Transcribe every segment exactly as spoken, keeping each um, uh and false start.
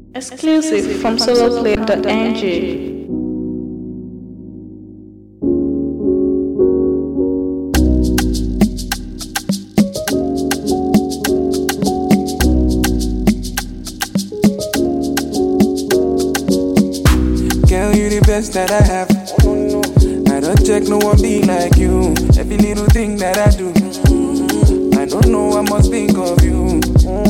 Exclusive from soloplay dot n g. Girl, you the best that I have. I don't check, no one be like you. Every little thing that I do, I don't know, I must think of you.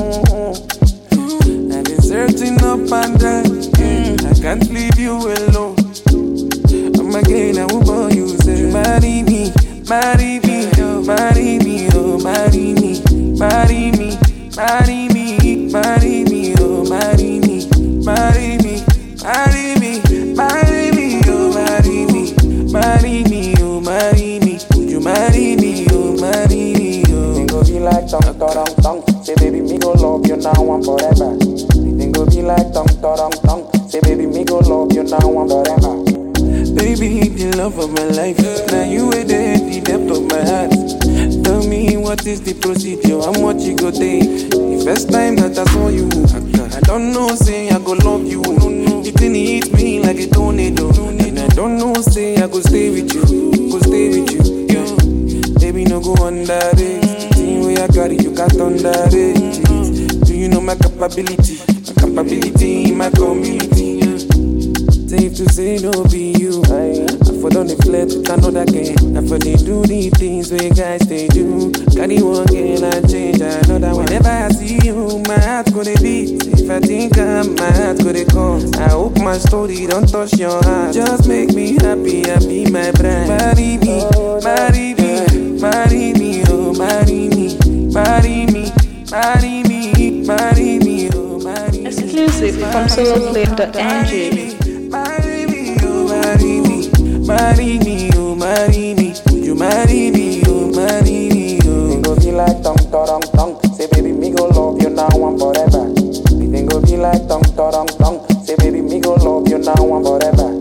I've been searching up and down, yeah. I can't leave you alone. I'm again, I will call you, say, marry me, marry me, oh, marry me, oh, marry me, marry me, marry me, marry me, oh, marry me, marry me, marry me, marry me, oh, marry me, marry me, oh, marry me, would you marry me, oh, marry me, oh. Think go be like tongue, tongue, tongue. Say baby, me go love you now and forever. Think go be like tongue, tongue, tongue. Say baby, me go love you now and forever. Baby, the love of my life. Now you were there, the depth of my heart. Tell me what is the procedure, how much you go take. The first time that I saw you, I don't know, say I go love you. The thing hit me like a tornado, and I don't know, say I go stay with you, go stay with you. Yeah. Baby, no go under it. See where I got it, you can't underrate it. Do you know my capability, my capability in my community? Yeah. Safe to say no be you. I for done the flirt with another girl. I for they do the things where guys they do. Carry one girl and change another. Whenever I see you, my heart go to beat. If I think I'm, my heart go to come. I hope my story don't touch your heart. Just make me happy, happy my bride. Marry me, marry me, marry me, oh marry me, marry me, marry me, marry me, oh marry me. Exclusive from soloplay dot n g. Marry me, oh marry me, marry me, oh marry me, would you marry me, oh marry me, oh. Think go be like tongue, tongue, tongue. Say baby, me go love you now and forever. Think go be like tongue, tongue, tongue. Say baby, me go love you now and forever.